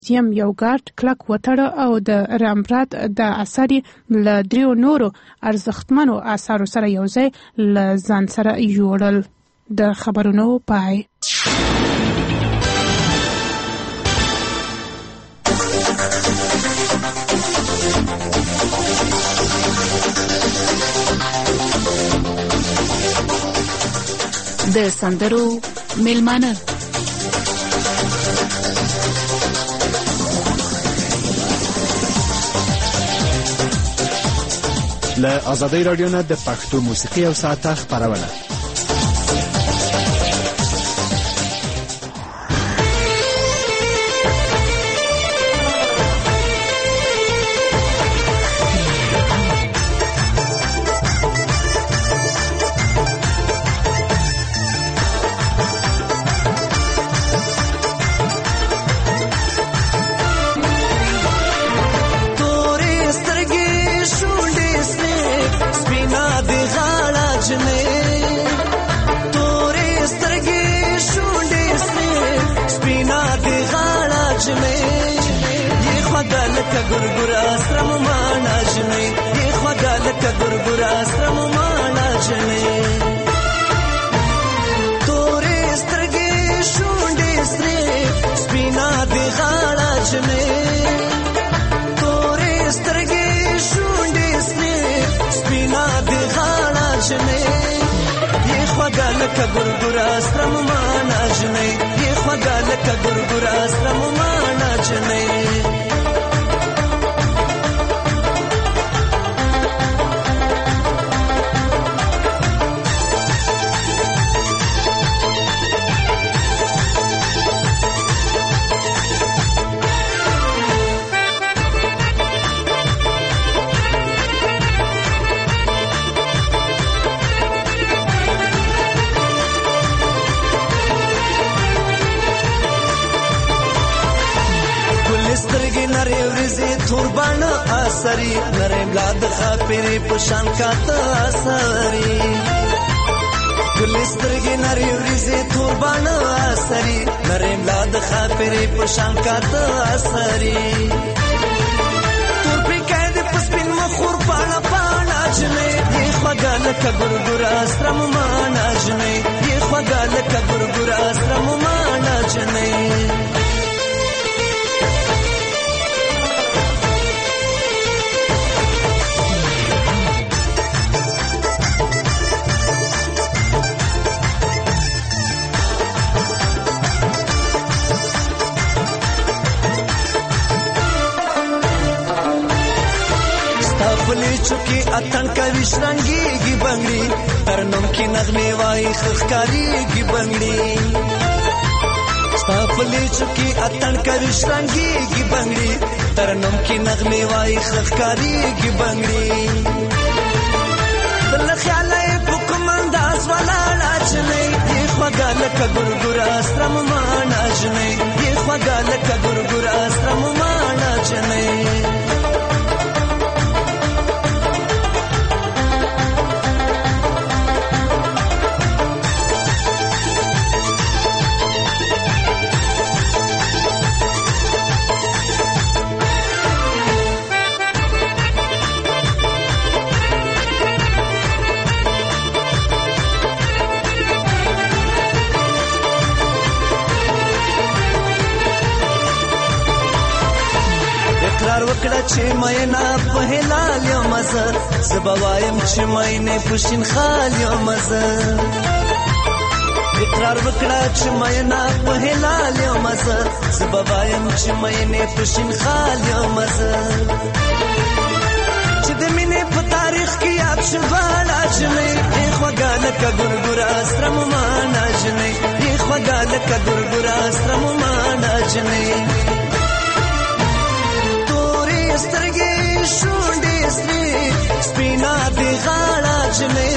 میوزیم یو ګارد کلک وتړه او د رامبرات د اثر له 3 نورو ارزښتمنو اثارو سره یوځای له ځان سره یوړل. د خبرونو پای. د سندرو میلمانه. له آزادۍ رادیو نه د پښتو موسیقي او ساعته خپرونه. چوکی اتن کوي شرنګيږي بنگړي ترنم کې نغمه وای خخکاریږي بنگړي ستاپلې چوکی اتن کوي شرنګيږي بنگړي ترنم کې نغمه وای خخکاریږي بنگړي بل خیالې حکم انداز والا لاچنې یې خواګه لکه ګورګورا سترم معنا جنې یې خواګه لکه ګورګورا سترم معنا جنې چې مې نه په هلال یو مزه زبوایم چې مې نه پښین خال یو مزه اقرار وکړه چې مې نه په هلال یو مزه زبوایم چې مې نه پښین خال یو مزه چې د مینې په تاریخ کې یاد شواله جنې خواګه لکه ګورګورا سترم معنا جنې خواګه لکه ګورګورا سترم معنا جنې سترګې شونډې سپینا دی غاړه جنې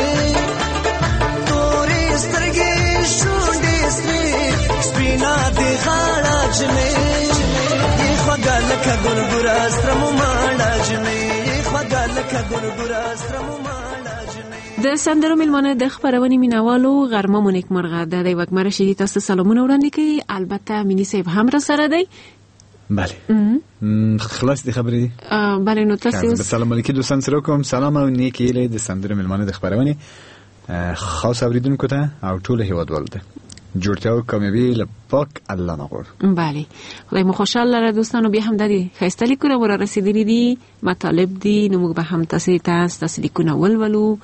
تورې سترګې شونډې سپینا دی غاړه جنې خواګه لکه ګورګورا سترم معنا جنې خواګه لکه ګورګورا سترم معنا جنې. د سندرو میلمانه د خبرونې مینوالو غرمه مو نیکمرغه. د وکمره شدید تاسو سلامونه وړاندې کوي. البته مینی صاحب هم را سره دی. بله خلاص د خبرې بله نو تاسو به سلام علیکم دوستان سره کوم سلام او نیکی له د سندره ملمانه د خبرونه خاص اوریدونکو ته او ټول هیوادوالو ته جوړتیا او کامیابی له پاک الله نغور. بله خدای مو خوشحال لره دوستانو. بیا هم د دې خیسته لیکونه ور رسیدلي دي مطالب دي نو موږ به هم تاسو لیکونه ولولو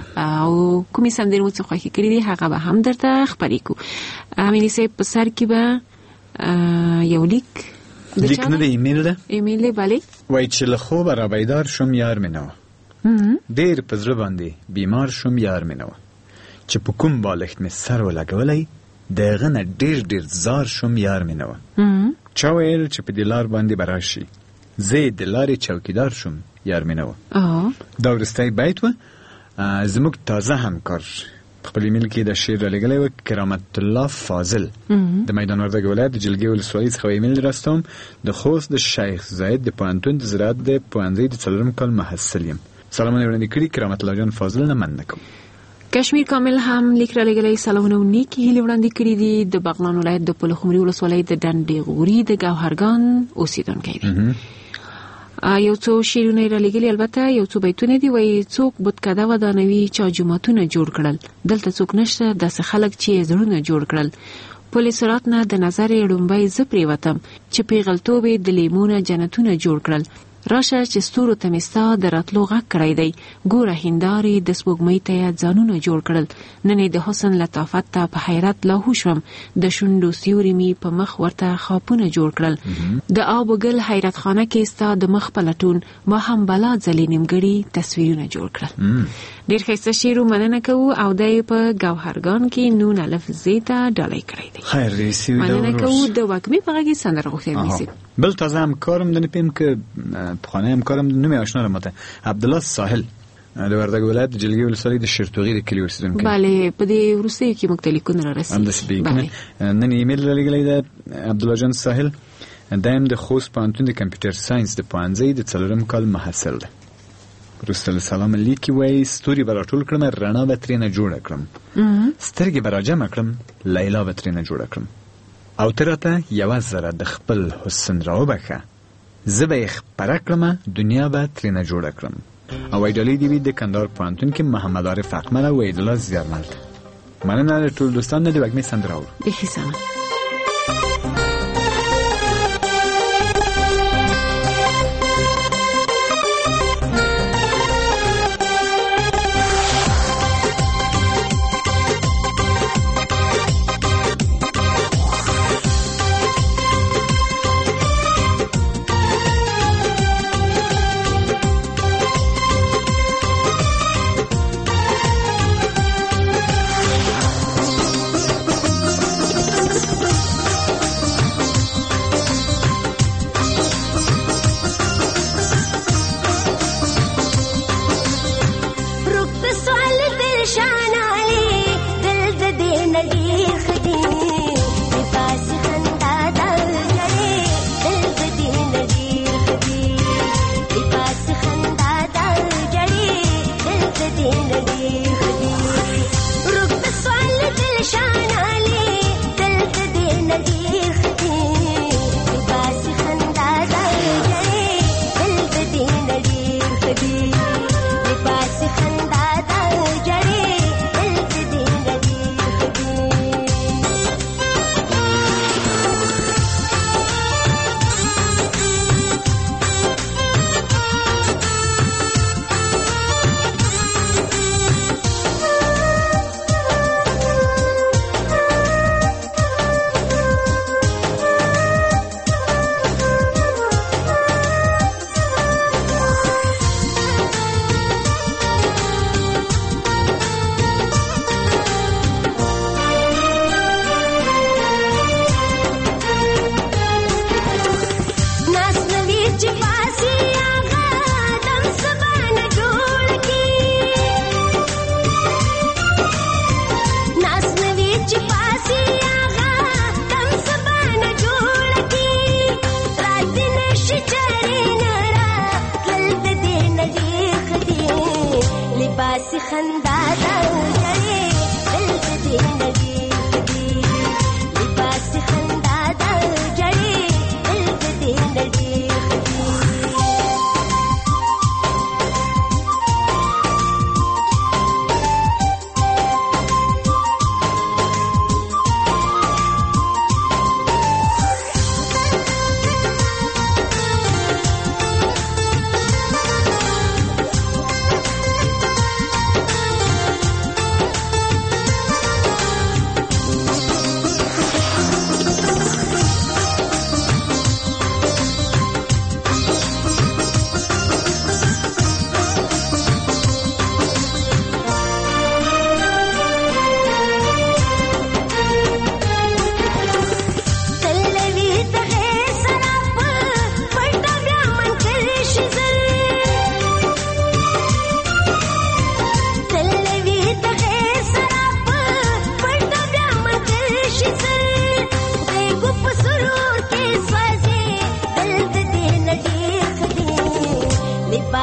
او کومې سندرې مو څه خوښې کړې دي هغه به هم درته خبرې کوو. امینی صاحب په سر کې به یو لیک نه دی ایمیل ده بله وای چې له خوبه را بیدار شم یار مې نه و ډېر په زړه باندې بیمار شم یار مې نه و چې په کوم بالښت مې سر ولګولی د هغه نه ډېر زار شم یار مې نه و چا ویل چې په دې لار باندې به راشي زه یې د لارې چوکیدار شم یار مې نه و. دا وروستی بیت و زموږ تازه همکار خپل ایمیل کې د شعر رالیږلی و کرامت الله فاضل د میدان وردګ ولایت د جلگې ولسوالۍ څخه ایمیل راستوم د خوست د شیخ زاید د پوهنتون د زراعت د پوهنځي د 4 کال محصل یم. سلامونه وړاندې کړي کرامت الله جان فاضل نه مننه کوم. کشمیر کامل هم لیک رالیږلی سلامونه و نیکې هیلې وړاندې کړي دي. د بغلان ولایت د پلخمري ولسوالۍ د ډنډې غوري د ګوهرګان اوسیدونکی دی. یو څو شعرونه رالیږلي البته یو څو بیتونه دي. وایي څوک بتکده ودانوي چا جوماتونه جوړ کړل دلته څوک نشته داسې خلک چې زړونه جوړ کړل پل صراط نه د نظر ړومبی زه پرېوتم چې پیغلتوب یې د لیمونه جنتونه جوړ کړل راشه چې ستورو ته مې ستا د راتلو غږ کړی دی ګوره هندارې د سپوږمۍ ته یې ځانونه جوړ کړل نن یې د حسن لطافت ته په حیرت لاهو شوم د شونډو سیوري مې په مخ ورته خاپونه جوړ کړل د آب و ګل حیرت خانه کې ستا د مخ په لټون ما هم بلا ځلې نیمګړي تصویرونه جوړ کړل. ډېر ښایسته شعر مننه کوو او دی په ګوهرګان کې نون الف زې ته ډالۍ کړی دی. خیر ریسی مننه کوو د وږمې په غږ کې سندره غوښتل نیسي. بل تازه همکارم د نپیم که پخوانی همکارم نومې آشنا را ماته عبدالله ساحل د وردګ ولایت د جلگې ولسوالۍ د شرتوغي د کلي اوسیدونکی. بله په دې وروستیو کې موږ ته لیکونه رارسېږي. همداسې بیکنه نن ایمیل رالیږلی ده عبدالله جان ساحل دایم د خوست پوهنتون د کمپیوټر ساینس د پوهنځي د 4 کال محصل ده. وروسته له سلام لیکي وایي ستوري به راټول کړم رڼا به ترېنه جوړه کړم سترګې به راجمع کړم لیلا به ترېنه جوړه کړم او ته راته یوه زره د خپل حسن راوبخه زه به یې خپره کړم دنیا به ترېنه جوړه کړم. او وایډالۍ دې وي د کندهار پوهنتون کې محمد عارف اقمل او وحیدالله زیارمل. مننه له ټول دوستانو د وږمې سندره اورو. بیخي سمه. لباس خندا دا جړې دل دې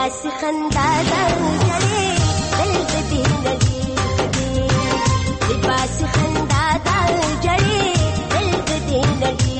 لباس خندا دلجړې دل دې نړۍ لباس خندا دلجړې دل دې نړۍ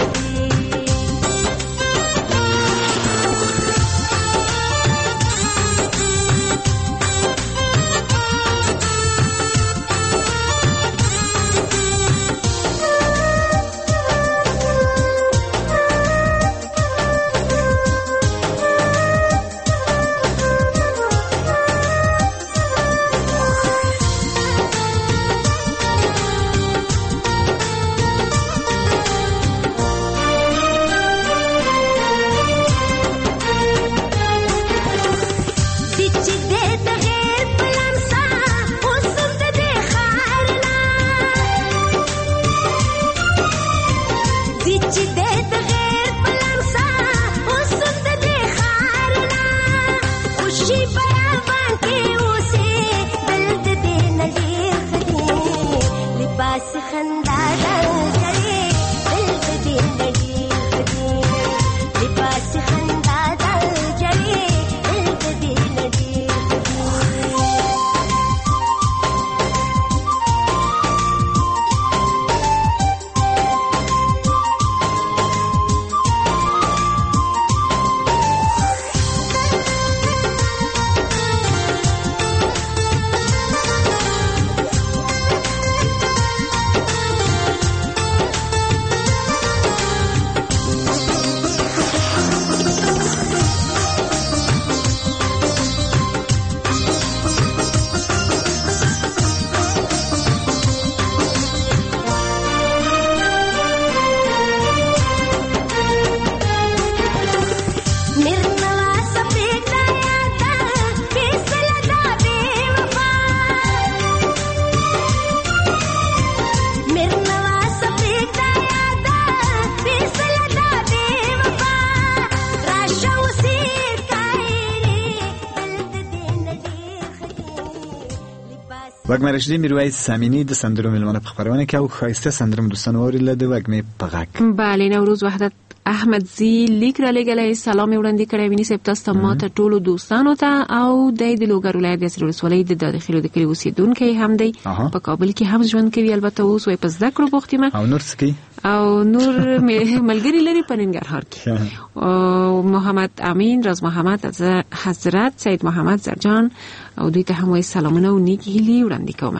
وګمرشدي میرویس سامینی د سندرو ملمنه په خبرونه کې او خایسته سندرم دوستان اوریدل د وګمې په غاک. بله نوروز وحدت احمد زی لیک را لګلې سلام وړاندې کړی ویني سپ تاسو ته ماته ټولو دوستانو ته او د لوګر ولایت د سرور ولای د داخلو د کلی اوسیدونکو هم دی په کابل کې هم ژوند کوي البته اوس وې په ذکر بوختیمه او نور سکی او نور ملګری لري په ننګرهار کې او محمد امین راز محمد حضرت سید محمد زرجان او دوی ته هم وې سلامونه او نیکی هیلي وړاندې کوم.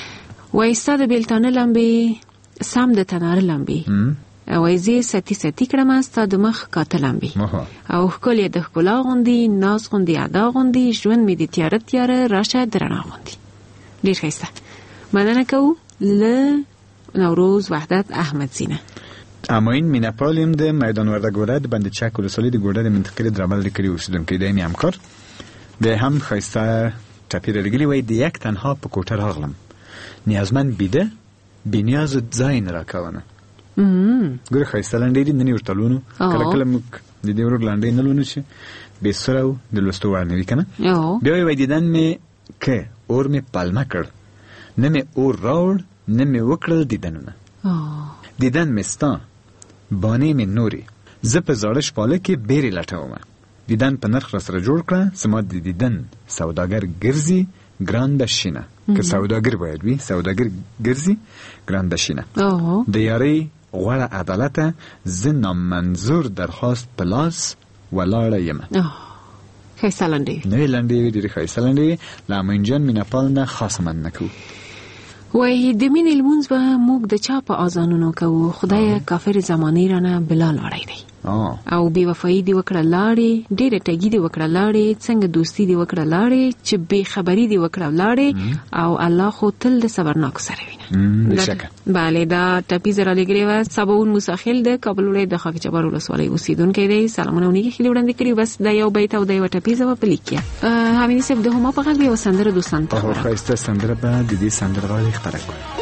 وې ستاسو بیلتانه لمبي سم د تنار لمبي او ایزی ستی کړم استا د مخ کاتلم بی او خپل د خپل غوندي ناز غوندي ادا غوندي ژوند می د تیار راشه درنه غوندي ډیر ښایسته مننه کوم ل نوروز وحدت احمد زینه. امین میناپالیم د میدان وردګوره د بند چک ولسوالۍ د ګوډه د منطقې دربل د کړي اوسیدونکو د می همکار د هم ښایسته ټاپیر لګلی وای د یک تنها په کوټه راغلم نیازمن بیده بنیاز ځای نه راکونه ګوره ښایسته لنډې دي نن ورته لونو کله کله موږ د دې ورور لنډې نه لونو چې بې سره و د لوستو وړ نه وي که نه بیا وایي دیدن مې که اور مې پالمه کړ نه مې اور راوړ نه مې وکړل دیدنونه دیدن مې ستا بانې مې نورې زه په زاړه شپاله کې بیرې لټومه دیدن په نرخ را سره جوړ کړه زما د دیدن سوداګر ګرځي ګران بشینه که سوداګر باید وي سوداګر ګرځي ګران بشینه د یارۍ غوړه عدالت زه نامنظور درخواست پلاس ولاړه یم. ښایسته لنډې نوې لنډې وي ډېرې ښایسته لنډې وي له امینجان میناپال نه خاصه مننه کوو. وایي د مینې لمونځ به موږ د چا په اذانونو کوو خدایه کافر زمانې رانه بلال وړی دی او بې وفایي دې وکړه لاړې ډېره ټګي دې وکړه لاړې څنګه دوستي دې وکړه لاړې چې بې خبري دې وکړه لاړې او الله خو تل د صبرناکو سره وینه. بله دا ټپي زه رالیږلې وه سباون موساخیل د کابل ولایت د خاک جبار ولسوالۍ اوسېدونکی دی سلامونه او نیکې هیلې وړاندې کړي بس دا یو بیت او دا یوه ټپي زه به په لیک کې همینې صاحب د هما په غږ به یوه سندره دوستانو ته ښایسته سندره به د دې سندرغاړې خپره کړو.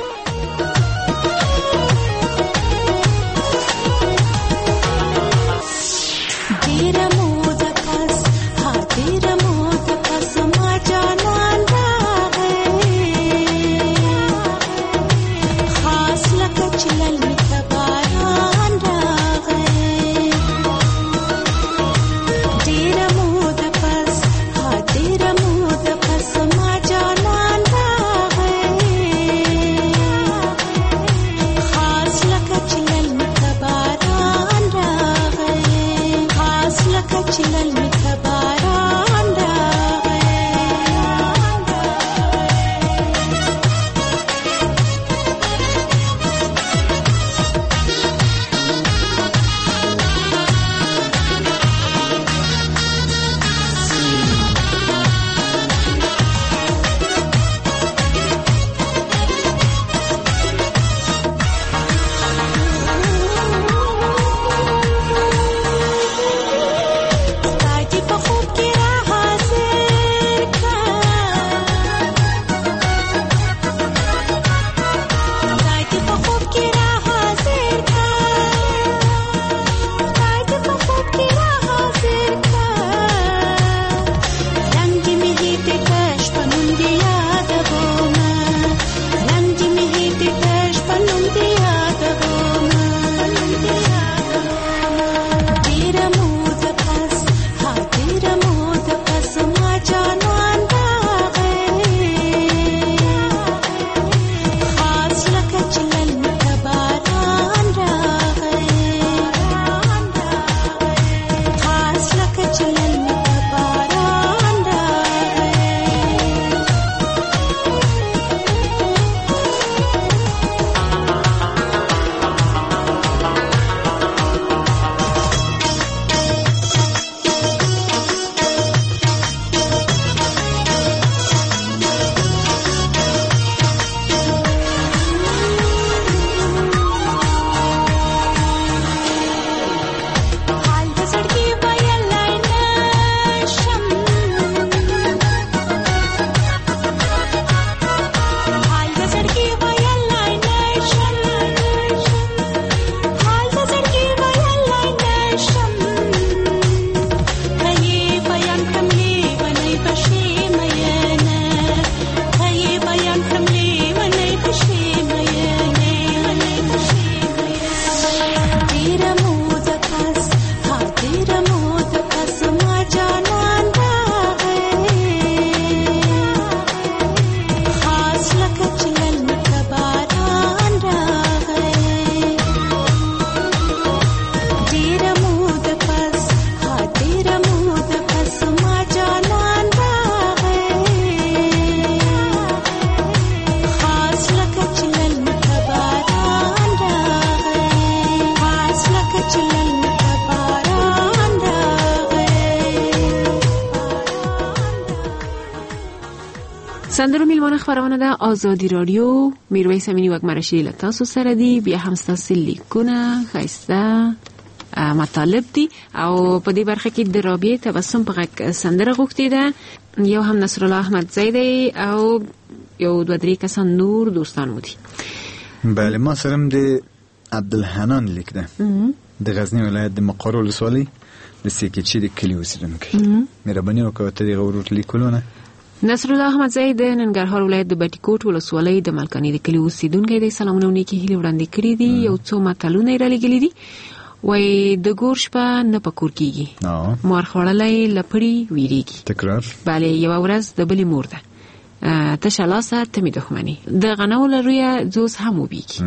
سندرو میلمانه خبرونه ده آزادی رادیو. میرویس امینی وک مرشدی له تاسو سره دی. بیا هم ستاسو لیکونه خایسته مطالب دي او په دې برخه کې د رابطه تبسم په غږ سندره غوښتي ده. یو هم نصر الله احمد زیدی او یو دوه درې کسان نور دوستان مو دي. بله ما سرم د عبدالحنان لیک ده د غزنی ولایت د مقر ولسوالۍ د سیکچې د کلي اوسیدونکی. مهرباني وکړه ته دغه ورور لیکلونه. نصر الله احمد زید د ننګرهار ولایت د بټي کوټ ولسوالۍ د ملکانی د کلي اوسیدونکی دی. سلامونه نیکی هیله وړاندې کړې دي. یو څو متلونه یې رالېږلي دي. وای د ګور شپه نه پکور کیږي مار خوړلای لپړی ویریږي. تکرار. بله یو ورځ د بلې مور ده تشه لاسه ته می دښمني د غنو لرویه زوز هم وبیږي.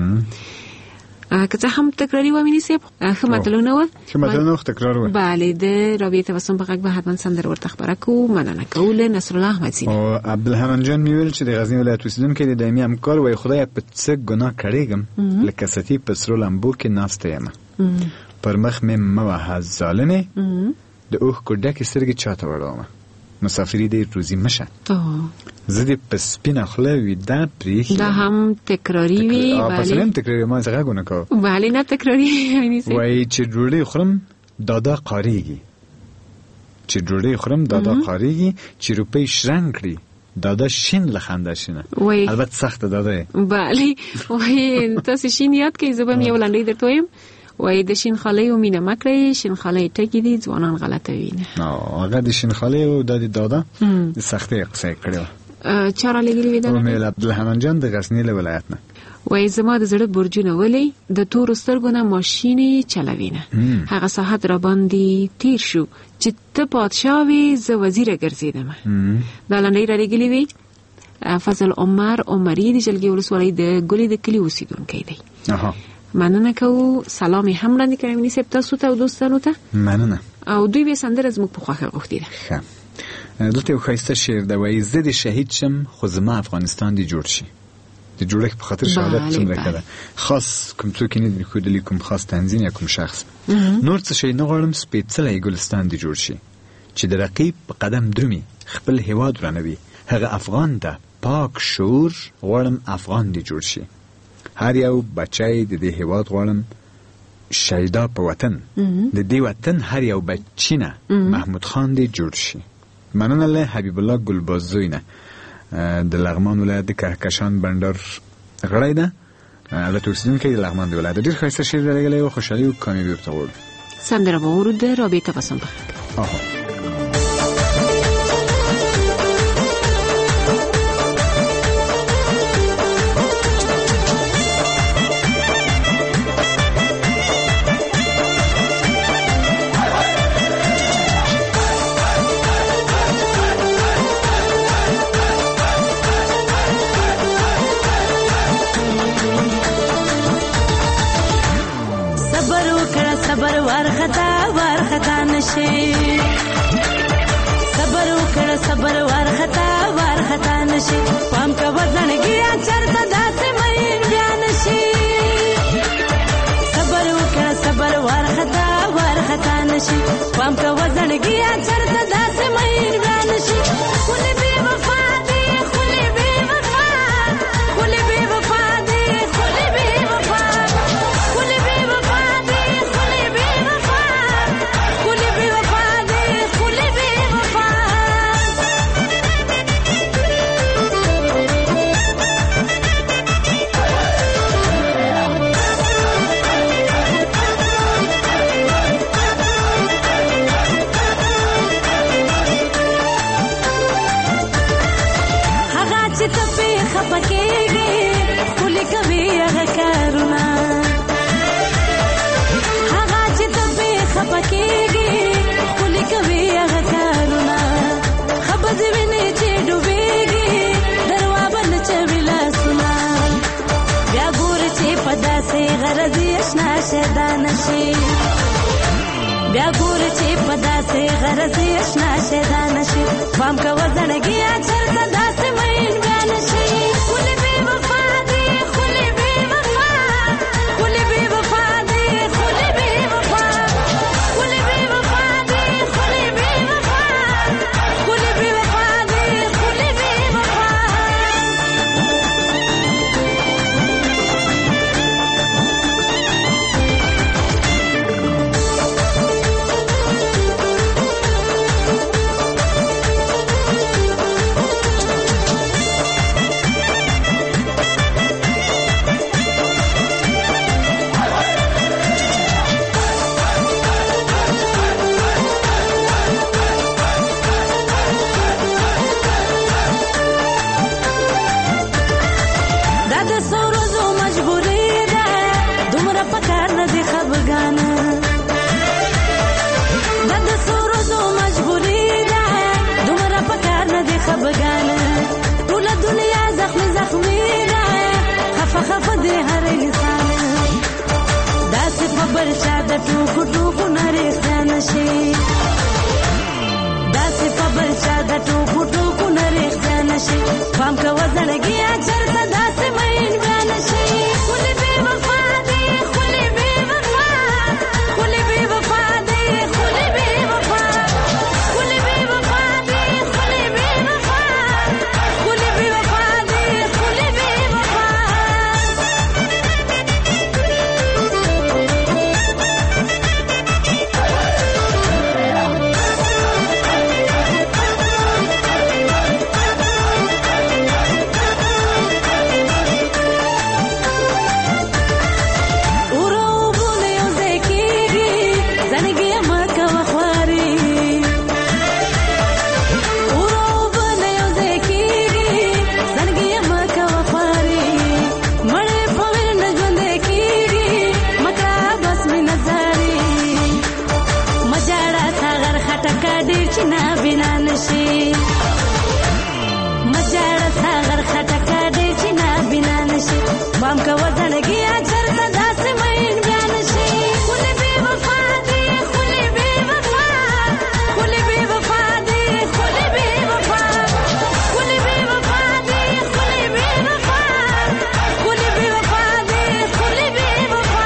که څه هم تکراری و مینی سیب ښه متلونه و تکرار و. بله د رابطه تبسم په غږ به حتما سندر ورته خبره کو. مننه کوله نصر الله احمد زین. او عبدالحنان جان میول چې د غزنی ولایت اوسیدونکی دی دایمي همکار وای خدای په څه ګناه کړېږم لکه ستی په سرو لمبو کې ناسته یم پر مخ مې موه ظالمې د اوښ کو ډکې سترګې چاته وړومه مسافري دې روزي مشه زه دې په سپینه خوله ویده پرېښي. دا هم تکراری وي. پس هم تکراری ما څه غږ ونه کوه. بله نه تکراری وایي چې ډوډۍ خورم دادا قاریږي چې ډوډۍ خورم دادا قاریږي چې روپۍ شرنګ کړي دادا شین لخنده شینه. البته سخته دادا. بله وایي تاسو شین یاد کړئ. زه به یو لنډۍ درته وایم. وای د شین خالۍ او مینه مکړی شین خالۍ ټکی دي ځوانان غلطه وینه. هغه د شین خالۍ او د دادا د سختې قصې کړو. چا را لګلی وی دا؟ مې عبدالحنان جان د غزنی له ولایت نه. وای زما د زړه برجونه ولې د تور سترګو نه ماشینې چلوینه. هغه ساعت را باندې تیر شو چې ته پادشاه وې زه وزیره ګرځیدم. دا لنډۍ را لګلی وی. فضل عمر عمری د جلګې ولسوالۍ د ګلې د کلي اوسیدونکی دی. مننه کوو. سلام هم وړاندې کوم مینی سیب تاسو ته او دوستانو ته. مننه. او دوی به سندره زموږ په خوښه غوښتي ده. ښه دلته یو ښایسته شعر ده وایي زه د شهید شم خو زما افغانستان دې جوړ شي. د جوړښت په خاطر شهادت څومره کړه خاص کوم څوک نه دی ښودلی کوم خاص تنظیم یا کوم شخص نور څه شی نه غواړم سپېڅلی ګلستان دې جوړ شي چې د رقیب په قدم درومي خپل هیواد ورانوي هغه افغان ده پاک شعور غواړم افغان دې جوړ شي. هر یو بچی د دې هیواد غواړم شهیدا په وطن د دې وطن هر یو بچینه محمود خان دې جوړ شي. مننه له حبیب الله ګلبازوینه د لغمان ولایت د کهکشان بندر غړی ده. البته اوسیدونکی د لغمان د ولایت. ډېر ښایسته شعر راغلی او خوشحالي او کامیابي ورته غواړو. سندره به واورو د رابطه تبسم په غږ. صبر ورختا نشي پام کا وزنګیا چرته داسې مې بیان شي. صبر ورختا نشي پام کا وزنګیا چرته داسې مې بیان شي. خولي بي وفا دي خولي بي وفا خولي بي وفا دي خولي بي وفا خولي بي وفا دي خولي بي وفا خولي بي وفا دي خولي بي وفا. بیا ګور چې پدا سي غرض آشنا شدا نشي پام کا وزنګیا چرته داسې مين بیان شي. خولي بي وفا دي خولي بي وفا خولي بي وفا دي خولي بي وفا خولي بي وفا دي خولي بي وفا خولي بي وفا دي خولي بي وفا. بل چا د ټوکو ټوکو نه رښتیا نشي داسې په بل چا د ټوکو ټوکو نه رښتیا نشي پام کوه زړګیه چېرته داسې مین بیا نشي ولې بې وفا دی ولې بې وفا ولې بې وفا دی ولې بې وفا ولې بې وفا دی ولې بې وفا ولې بې وفا دی ولې بې وفا پام کوه زړګیه چېرته داسې مین بیا نشي ولې بې وفا دی ولې بې وفا ولې بې وفا دی ولې بې وفا ولې بې وفا دی ولې بې وفا ولې بې وفا دی ولې بې وفا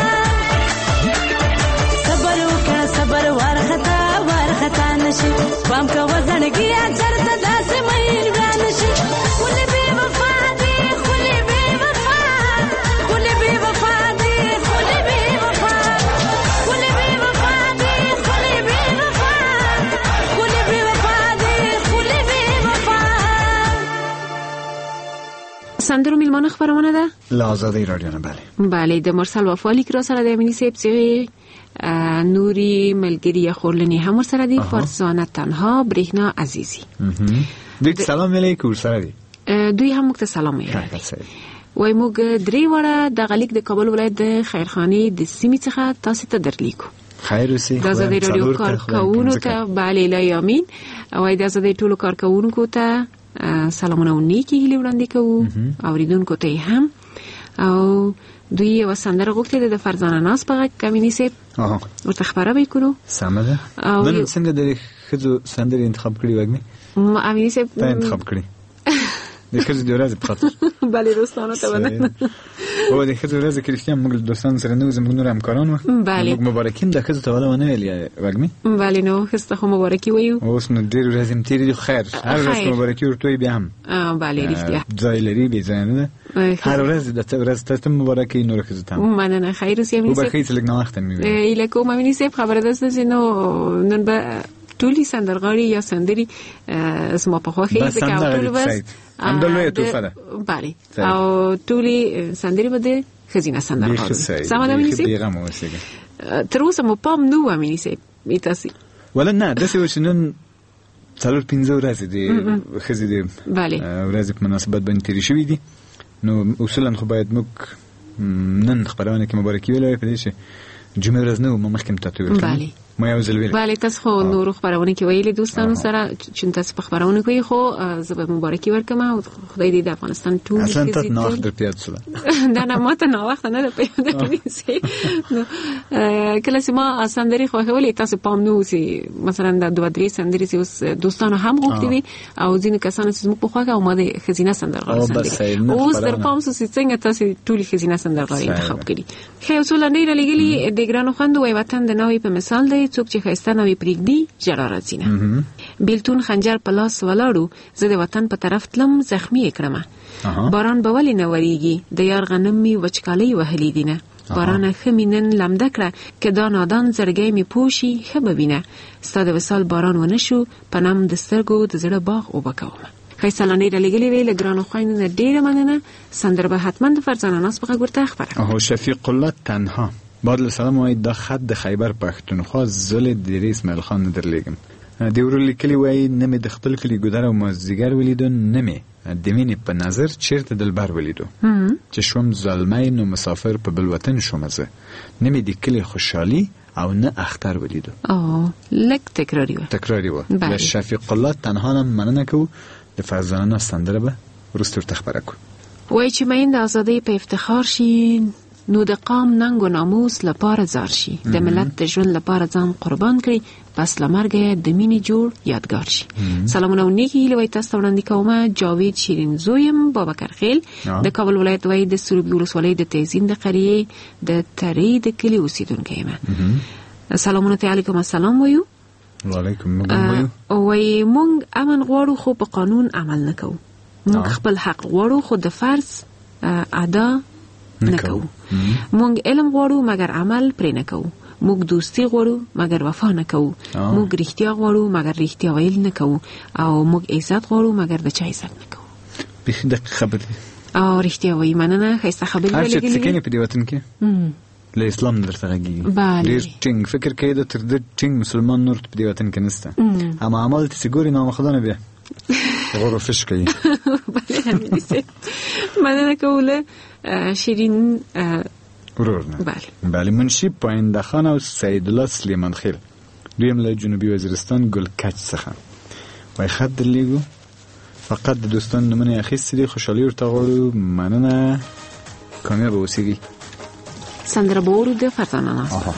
صبر وکړه صبر وارخطا نشي پام کوه زړګیه چېرته داسې مین بیا نشي ولې بې وفا دی ولې بې وفا ولې بې وفا دی ولې بې وفا ولې بې وفا دی ولې بې وفا ولې بې وفا دی ولې بې وفا سندرو میلمانه خبرونه ده له آزادۍ راډیو نه. بله د مرسل وفالیک را سره د امینی صاحب څخه نوری ملګری خورلنی هم ور سره دی فرزانه تنها برهنا عزیزی دوی سلام علیکم سره دی دوی هم مکت سلام علیکم وای موږ درې وړه د غلیک د کابل ولایت د خیرخانه د سیمې څخه تاسو ته درلیکو خیر اوسئ د آزادۍ راډیو کارکونکو ته بله الهیامین وای د آزادۍ ټولو کارکونکو ته سلامونه و نیکی هیلې وړاندې کوو اوریدونکو ته هم او دوی یو سندره غوښتې ده د فرزانه ناز په غږ کمینی صاحب ورته خبره به کړو. سمه ده. نن څنګه د ښځو سندرې انتخاب کړي وګمې امینی صاحب ته انتخاب کړي د ښځو د ورځې په خاطر بله دوستانو ته ونه او د ښځو ورځې کې رښتیا موږ دوستان سره نه زموږ نور همکاران وو موږ مبارکیم د ښځو ته ونه ویل وګمې بله نو ښځو ته خو مبارکي وایو اوس نو ډېر ورځې هم تېرې دي خیر هر ورځ مبارکي ورته وایي بیا هم بله رښتیا ځای لري بې ځای نه ده هر ورځ د ورځ ته مبارکي نور ښځو ته مننه خیر اوسې امیني صاحب وبخښئ چې لږ ناوخته مې وویل ایله کوم امیني صاحب خبره ده چې نو نن به ټولي سندرغاړي یا سندري زما په خوښه دي چې ټول بس همدلته توفه ده بله او ټولي سندري بده خزینه سندرغاړي سم ده امیني صاحب تر اوسه مو پام نو امیني صاحب میتاسي ولا نه د څه وشنن څلور پنځه ورځې دي خزې دي بله ورځې په مناسبت باندې تیری شوې دي نو اصولا خو باید موږ نن خبرونه کې مبارکي ویلای په دې چې جمعه ورځ نه مو مخکې تاسو ویل بله ما یو ځل ویل بله تاسو خو نور خبرونه کې ویلي دوستانو سره چې تاسو په خبرونه کوي خو زه به مبارکي ورکم او خدای دې د افغانستان ټول اصلا ته نه وخت پیاد شول دا نه ماته نه وخت نه پیاد کړی نو کله چې ما سندري خو ولې تاسو پام نو سي مثلا د دوه درې سندري چې اوس دوستانو هم غوښتي دي او ځینې کسان چې موږ په خواږه او ما د خزینه سندرغاړي اوس در پام سو چې څنګه تاسو ټول خزینه سندرغاړي انتخاب کړي خو اصول نه لګلي د ګرانو خوند وای وطن د نوې په مثال دی څوک چې خسته نوې پریږدي جړه راځي نه بیلتون خنجر په لاس ولاړو زه د وطن په طرف تلم زخمی کړم باران به ولې نه وریږي د یار غنم می وچکالي وهلې دینه باران خمینن لمده کړه که دا نادان زړګی می پوشي خبه بینه ستاده وسال باران ونه شو پنم د سترګو د زړه باغ او بکوم خیسلانی را لګلې ویل ګرانو خويندنه ډیره مننه سندر به حتما د فرزانه ناس په ورته خبره او شفیق الله تنها بعد السلام وای د خط د خیبر پښتونخوا زل د اسماعیل خان درلګم دی ورل کلی وای نه مې د خپل کلی ګدر او مازیګر ولیدو نه مې د مینې په نظر چیرته دلبر ولیدو چې شوم ظلمای نو مسافر په بل وطن شوم زه نه مې د کلی خوشحالي او نه اختر ولیدو لک تکراری و د شفیق الله تنها نه مننه کو د فرزانه سندره به ورستور تخبره کو وای چې مې د ازادۍ په افتخار شي نو د قام ننګ او ناموس لپاره زار شي، د ملت د ژوند لپاره ځان قربان کړي، پس لمرګه د مینې جوړ یادګار شي. سلامونه او نیکی هیله وای تاسو وړاندې کومه. جاوید شیرین زویم بابکر خیل د کابل ولایت وای د سروبي ولسوالۍ د تیزین د قریه د ترې د کلی اوسیدونکو یم. سلامونه علیکم. السلام وایو. وعلیکم السلام. وای مونږ امن غواړو خو په قانون عمل نکوو. مونږ خپل حق غواړو خو د فرض ادا نکوو. مونږ علم غواړو مګر عمل پرې نکوو. مونږ دوستي غواړو مګر وفا نکوو. مونږ رښتیا غواړو مګر رښتیا ویل نکوو. او مونږ عزت غواړو مګر د چا عزت نکوو. به دقیق خبره او رښتیا وایي. مننه. ښایسته خبرې هر څه ولګېدلې چې په دې وطن کې له اسلام نه درته غږیږي. ډېر ټینګ فکر کوي د تر دې ټینګ مسلمان نور په دې وطن کې نشته. اما عمل چې ګوري نامخدانه بیا غورو فش کوي. مننه کوله شیرین ورورنا. بله منشی پاینده خان او سید الله سلیمان خیل دویم له جنوبي وزیرستان ګل کچ څخه وای خط درلیږو فقط د دوستان نمونه اخیستې دي. خوشحالي ورته غواړو. مننه. کامیاب اوسئ. سندره به ورو د فرزانه ناصر.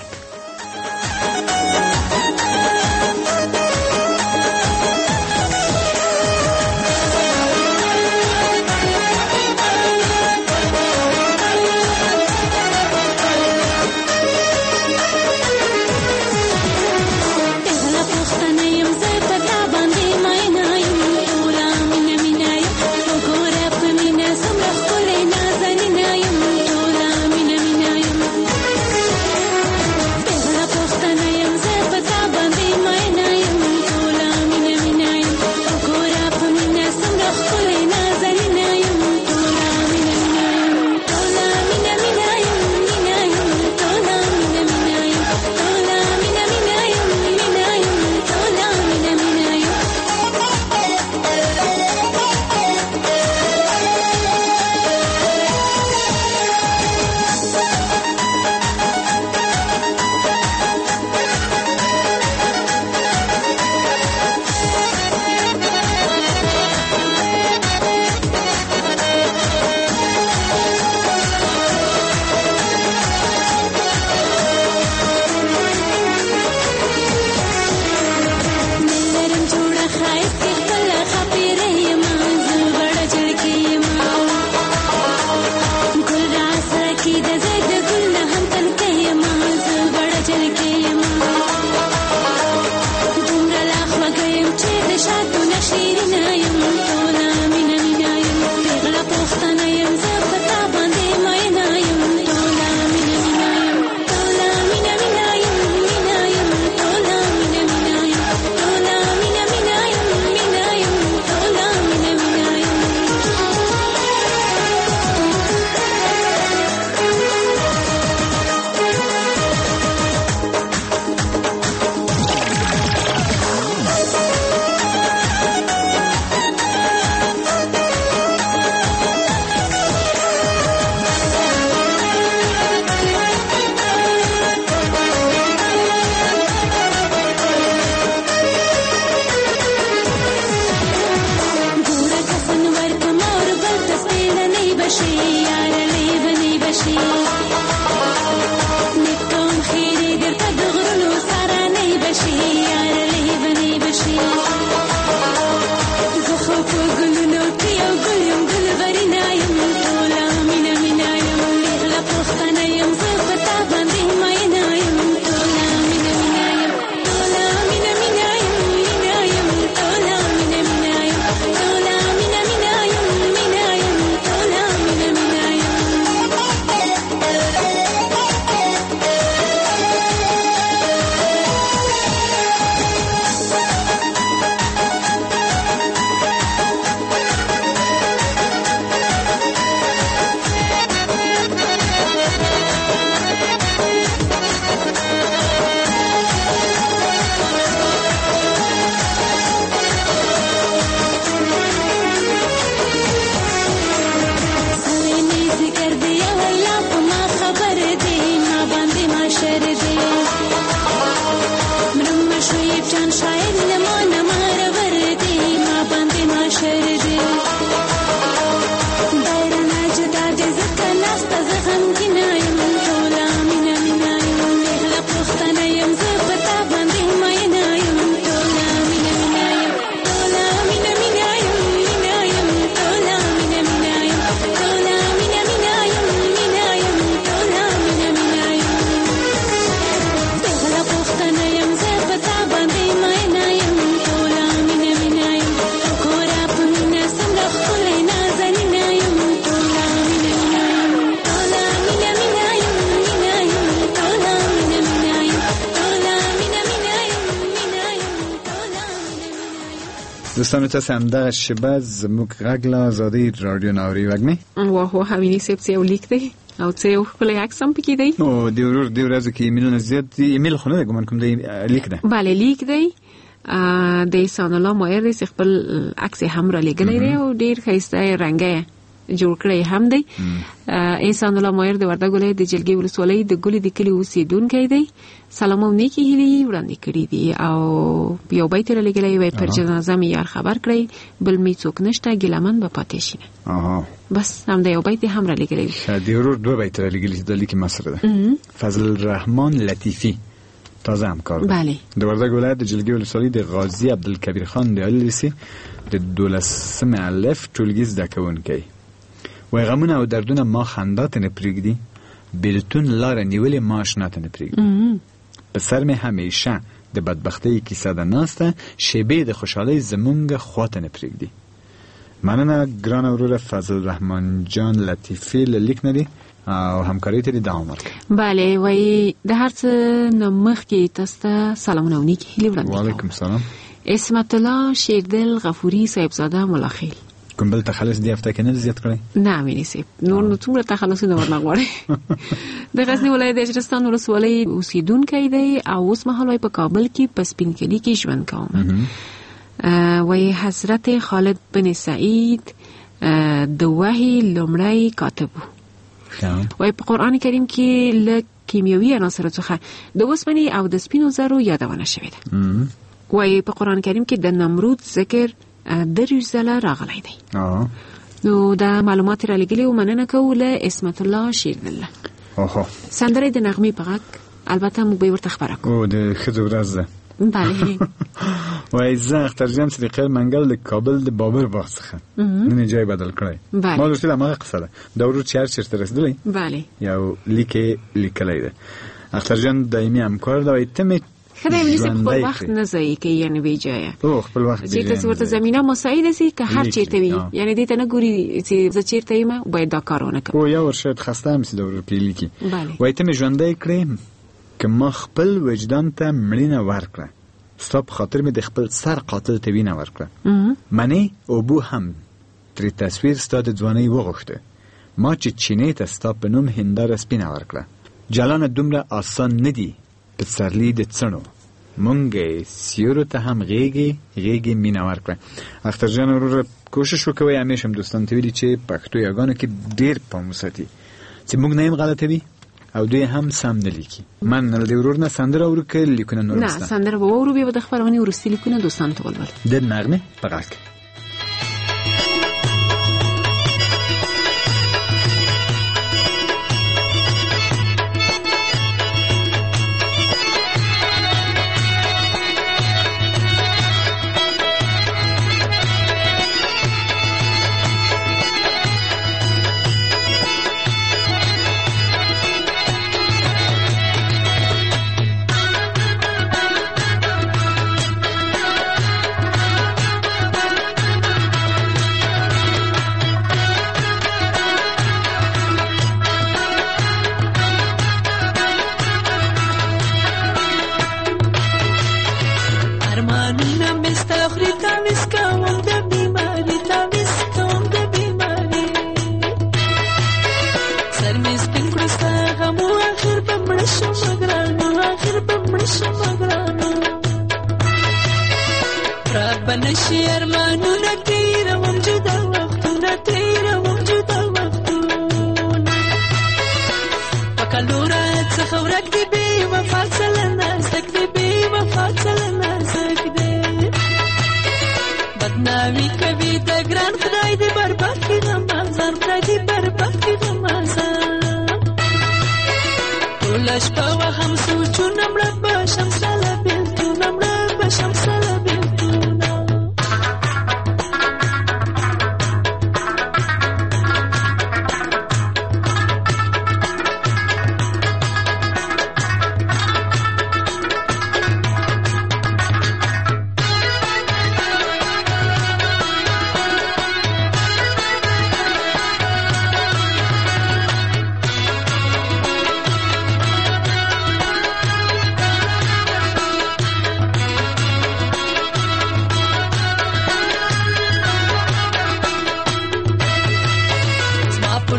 دوستانو تاسو هم دغه شیبه زموږ غږ له ازادۍ رادیو ناوري وګمئ. واه هویني صاحب څه یو لیک دی او څه یو ښکلی عکس هم پکې دی. او د ورځو کې ایمیلونه زیات دي. ایمیل خو نه دی ګمان کوم دی لیک دی. بله لیک دی د احسان الله مایر دی چې خپل عکس هم را لېږلی دی او ډېر ښایسته رنګه جوړ کړی هم دی. احسان الله مایر د وردګ ولایت د جلګې ولسوالۍ د ګلې د کلي اوسېدونکی دی. سلام او نیکې هیلې وړاندې کړي دي او یو بیت را لېږلی وی پر جنازه مې یار خبر کړی بل مې څوک نشته ګیلمن به پاتې شي نه. بس هم د یو بیت هم را لېږلی وي. د ورور دوه بیت را لېږلي د لیک ما سره ده. فضل الرحمن لطیفي تازه همکار ده. بله د وردګ ولایت د جلګې ولسوالۍ د غازي عبدالکبیر خان د عالی لیسې د 12 الف ټولګي زده کوونکی. وای غمونه او دردونه ما خندا ته نه پرېږدي، بیلتون لاره نیولې ما اشنا ته نه پرېږدي. په سر مې همیشه د بدبختۍ کیسه ده ناسته، شیبې د خوشحالۍ زمونږ خواته نه پرېږدي. مننه ګرانه وروره فضل الرحمن جان لطیفي له لیک نه دی او همکارۍ ته دې دوام ورکړي. بله وای د هر څه نه مخکې تاسو ته سلامونه او نیکې هیلې وړاندې کوم. وعلیکم سلام. اسمت الله شیردل غفوري صاحبزاده ملاخیل. کوم بل تخلص دی هفته کې نه زیات کړی؟ نه مینې صاحب نور نو څومره تخلصونه ورنه غواړي. د غزنی ولایت د اجرستان ولسوالۍ اوسېدونکی دی او اوس مهال وای په کابل کې په سپینکلي کې ژوند کوم. وای حضرت خالد بن سعید د وحی لومړی کاتب وای په قرآن کریم کې له کیمیاوي عناصرو څخه د اوسپنې او د سپینو زرو یادونه شوې ده. وای په قرآن کریم کې د نمرود ذکر دریش زله راغلی دی. نو دا معلومات را لګلې او مننه کوو له اسمت الله شیردله. سندره د نغمې په غږ البته موږ به ورته خبره کوو. او د ښځو ورځ ده. بله وای زه اخترجان صدیقه منګل د کابل د بابر باغ څخه نن جای بدل کړی. ما درته دغه قصه ده د ورور چیرته رسیدلی. بله یو لیکلی ده. اخترجان دایمي همکار ده. وای ته خدای مې سي خپل وخت نه ضایع کوي یعنی بی جایه. او خپل وخت چې ورته زمينه مساعده سي که هر چیرته وي یعنی دې ته نه ګوري چې زه چیرته یم باید دا کارونه کوم. او یا ورشد خسته هم سي د ورور کې لیکي. وای ته مې ژوندۍ کړې که ما خپل وجدان ته مړینه ورکړه، ستا په خاطر مې د خپل سر قاتل ته وینه ورکړه. منې او بو هم ترې تصویر ستا د ځوانۍ وغوښته، ما چې چینې ته ستا په نوم هنداره سپینه ورکړه. جلانه دومره آسان نه دي په سرلی د څڼو، مونږ سیورو ته هم غیږې مینه ورکړه. اخترجان وروره کوشش وکوئ همیشه هم دوستان ته ویلي چې پښتو یاګانو کې ډېر پام وساتي چې موږ نه یم غلطوي او دوی هم سم نه لیکي. من له دې ورور نه سندره اورو که لیکونه نور نه سندره به واورو بیا به د خپرونې وروستي لیکونه دوستانو ته ولولو. د نغمې په غږ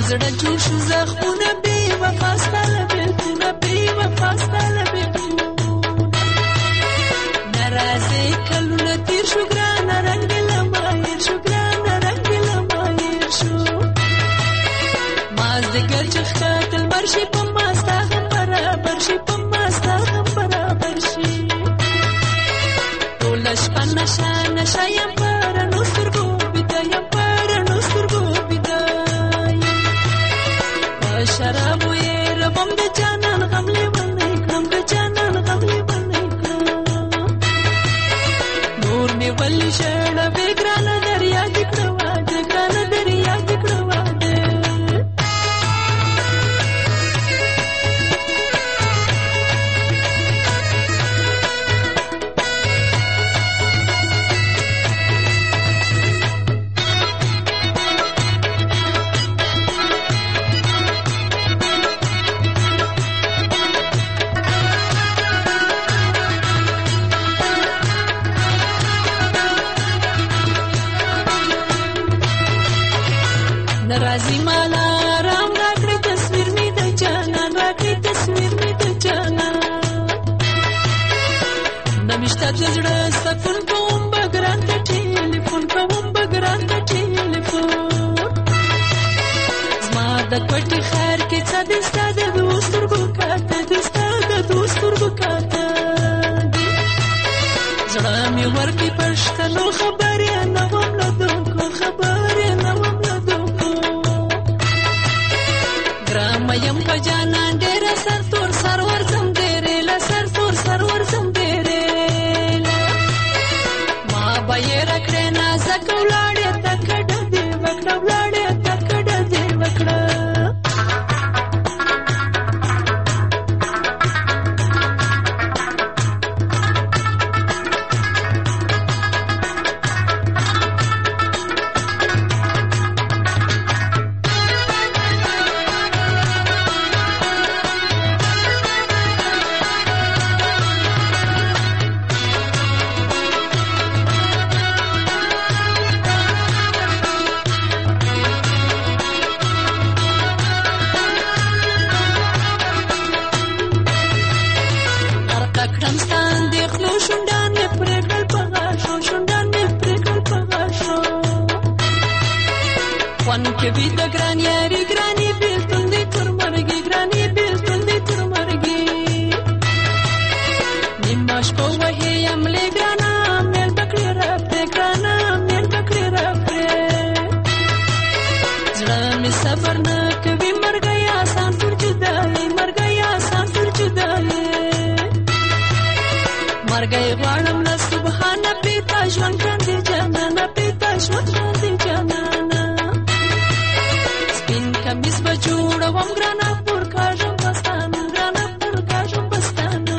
زړه جوړ شو زخمونه بې وفا ستا له بېلتونه بې وفا ستا له بېلتونه ناراضۍ کلونه تېر شو ګرانه رنګ دې له ما هېر شو ګرانه رنګ دې له ما هېر شو مازدیګر چې ښکته لمر شي په ما ستا هم برابر شي په ما ستا هم برابر شي ټوله شپه نشه نشه یم په رڼو سترګو بیده یم په رڼو سترګو بیده په شرابو یې ربم د جانان غم لیونی کړم د جانان غم لیونی کړم نور مې ولې ژړوې ګرانه دریا دې کړه واده ګرانه دریا دې کړه واده نرازی مالا رام راکړی تصویر می د جانان راکړی تصویر می د جانان نمیشته د زړه سکون کوم بګران ته ټیلیفون کوم بګران ته ټیلیفون زما د کوټې خیر کې څه دې ستا د دوسترګو کاته دې ستا د دوسترګو کاته زړه مې ورکې پښتنو خبرې نه وم له دوکو خبرې نه وم له دوکو یم په جانان ډېره سر تور سر ورځم ډېرې له سر تور سر ورځم ډېرې ما به یې راکړې نازکه ولاړې ته کډه دې وکړه ولاړې ته کډه دې وکړه کوي د ګران یاري ګراني بیلتون دې تر مرګي ګراني بیلتون دې تر مرګي نیمه شپه وهي یم لې ګرانا مېل بکړې راپرې ګرانا مېل بکړې راپرې زړه مې صبر نه کوي مرګي آسان تر جدایي مرګي آسان تر جدایي مرګي غواړم له سبحانه پیتا ژوند کاندې جانانه پیتا ژوند کاندې جانانه کمیس به جوړوم ګرانه پر کاژم بستانو ګرانه پر کاژم بستانو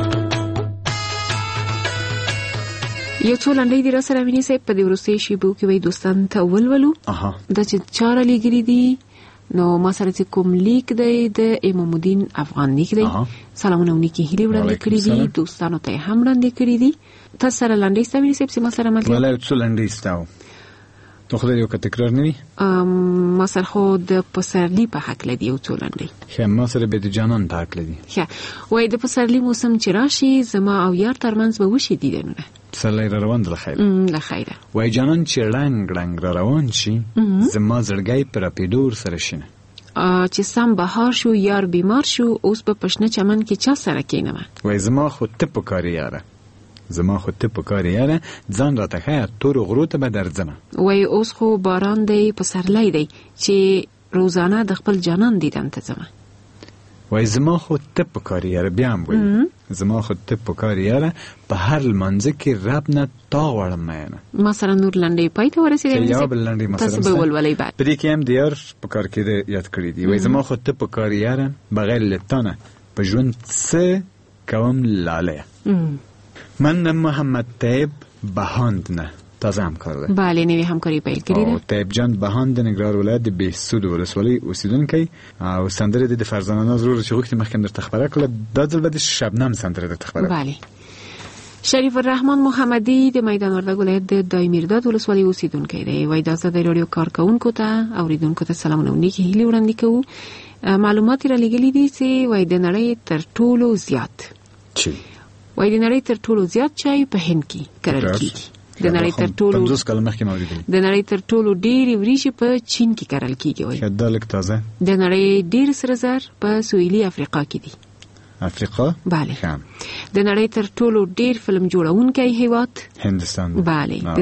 یو څو لنډۍ دې را سره ویني صاحب په دې وروستیو شېبو کې به دوستان ته ولولو دا چې چاره لیکلي دي نو ما سره چې کوم لیک دی د امام الدین افغان لیک دی سلامونه ونیکي هیلې وړاندې کړي دي دوستانو ته هم وړاندې کړي دي تاسو سره لنډۍ ستا ویني صاحب چې ما سره ملګري ولا څو لنډۍ ستاو تو خدای یو تکرار نه وي ما سره خو د پسرلی په حق لدی یو څو لنډۍ خو ما سره به د جانان په حق لدی وای د پسرلی موسم چې راشي زما او یار ترمنځ به وشي دیدنونه سلای روان د خیر له خیره وای جانان چې رنگ رنگ روان شي زما زړګي پر پیډور سره شینه چې سم بهار شو یار بیمار شو اوس په پښنه چمن کې چا سره کینم وای زما خو ته په کاری یاره زما خو ته په کاری یاره ځان راته خیر تور غرو ته به درځم وای اوس خو باران دی پسرلی دی چې روزانه د خپل جانان دیدن ته ځم وای زما خو ته په کاری یاره بیا هم وای زما خو ته په کاری یاره په هر لمانځ کې رب نه تا وړم مینه ما سره نور لنډۍ پای ته ورسېدې یا بل لنډۍ مثلا تاسو به ولولئ بعد پرې کې هم د یار په کار کې یاد کړی دی وای زما خو ته په کاری یاره بغیر لتانه په ژوند څه کوم لاله من محمد طیب بهاند نه تازه همکار ده بله نوی همکاری پیل کړی ده طیب جان بهاند د نګرهار ولایت د بهسود ولسوالۍ اوسیدونکی او سندره د فرزانه ضرور چې غوښتي مخکې درته خبره کړله دا ځل به د شبنم سندره درته خبره بله شریف الرحمن محمدی د میدان وردګ ولایت د دایمیرداد ولسوالۍ اوسیدونکی دی. وایي د ازادۍ راډیو کارکونکو ته اوریدونکو ته سلامونه او نیکې هیلې وړاندې کوو. معلومات را لګلي دي چې وایي د نړۍ تر ټولو زیات وایي د نړۍ تر ټولو زیات چای په هند کې کرل کیږي. د نړۍ تر ټولو 50 کال مخکې ما اوریدل. د نړۍ تر ټولو ډېرې وریجې په چین کې کرل کیږي. وایي دا لږ تازه. د نړۍ ډېر سره زر په سویلي افریقا کې دي. افریقا؟ بله. د نړۍ تر ټولو ډېر فلم جوړونکی هیواد هندستان. بله. د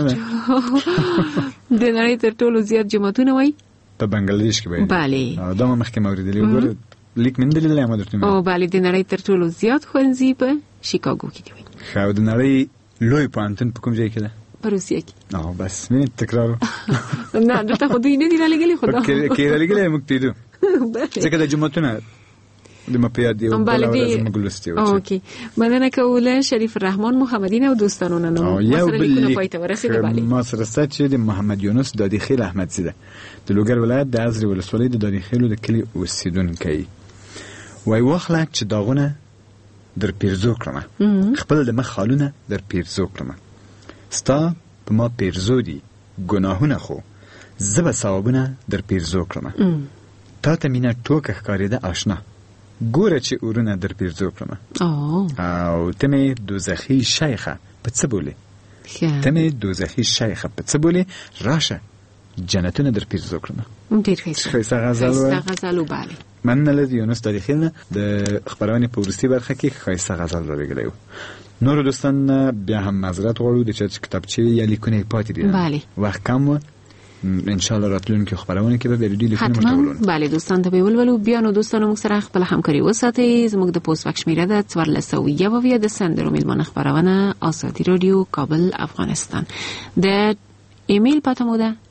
نړۍ تر ټولو زیات جماعتونه وایي په بنگلاديش کې وایي. بله. دا ما مخکې ما اوریدلی وګوره لیک من دلیل ما درته. او بله د نړۍ تر ټولو زیات ښوونځي په شیکاګو کې دي. خو د نړۍ لوی پوهنتون په کوم ځای کې ده؟ په روسیه کې. بس مين تکرار. نه دلته خو دوی نه دي رالګلي خو دا کې رالګلي موږ تیدو ځکه د جماعتونه د مپیادي او بلازم ګلستي. اوکې مننه کوله شریف الرحمن محمدی او دوستانو نو سره لیکونه پاتې ورسېده. بله ما سره ستاسو د محمد یونس دادی خیل احمد زیده د لوګر ولایت د ازری ولسوالۍ د دادی خیلو د کلی اوسیدونکی. وای واخله چې داغونه در پیرزو کړم خپل د مخ خالونه در پیرزو کړم ستا په ما پیرزو دي ګناهونه خو زبه ثوابونه در پیرزو کړم تا ته مینه ټوکه ښکارېده آشنا ګوره چې اورونه در پیرزو کړم او ته مې دوزخي شیخه په څه بولې ته مې دوزخي شیخه په څه بولې راشه جنتونه در پیرزو کړم. ډېر ښایسته غزل و. بله من نلد یونس تاریخی نه د خبرونه په ورستی برخه کې ښایسته غزل را لګلې و. نور دوستان بیا هم معذرت غواړو د چا کتابچې یا لیکونه پاتې دي. بله وخت کم و ان شاء الله راتلونکي خبرونه کې به ډېر لیکونه مرتبولون. بله دوستان ته به ولولو. بیا نو دوستانو موږ سره خپل همکاري وساتئ. زموږ د پوسټ بکس شمیره ده 1401 د سندرو میلمانه خبرونه آزادی رادیو کابل افغانستان. د ایمیل پته مو ده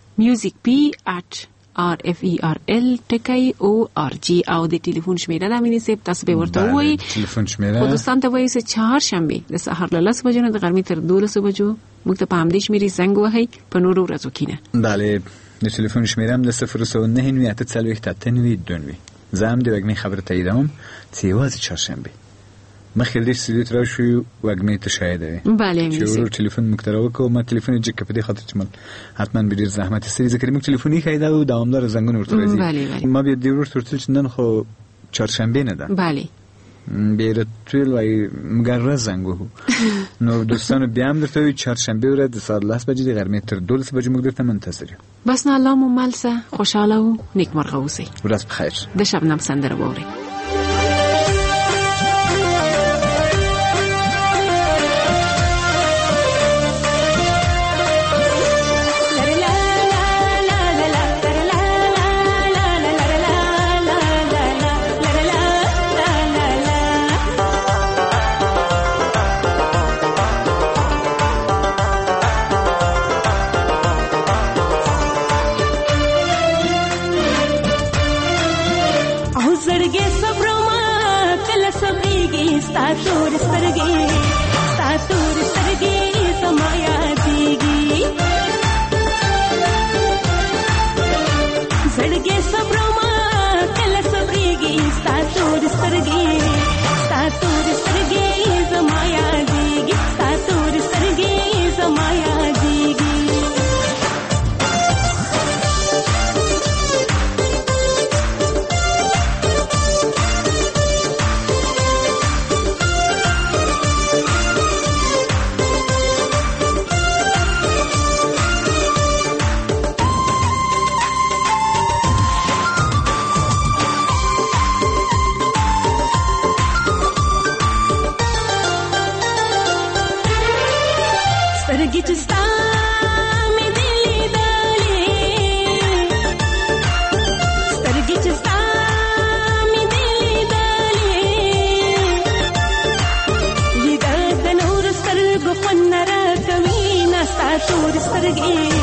musicp@rferl.org او د ټلیفون شمیره د امینی صاحب تاسو به ورته وایي. ټلیفون شمیره خو دوستان ته وایي چې چهارشنبه د سحر له 10 بجو نه د غرمې تر 12 بجو موږ ته په همدې شمیرې زنګ وهئ په نورو ورځو کې نه. بله د ټلیفون شمیره هم د 009 زه هم د وګمې خبره تاییدوم چې یوازې چهارشنبه مخکې دې سړي تر شو وګمې ته شاید وي. بله چې ورو ټلیفون مکترو کو ما ټلیفون جګ په دې خاطر چې حتما به ډیر زحمت سری ذکر موږ ټلیفوني خایدا او دوامدار زنګون ورته راځي. ما به دې ورته ورته چې نن خو چهارشنبه نه ده. بله بیره ټول وای مګر زنګو نو دوستانو بیا هم درته چهارشنبه ورځ د ساعت 10 بجې د غرمې تر 12 بجې موږ درته منتظر یو. بس نه الله مو ملسه خوشاله او نیکمرغه اوسئ. ورځ بخیر. د شبنم سندره واورئ. تور سترګې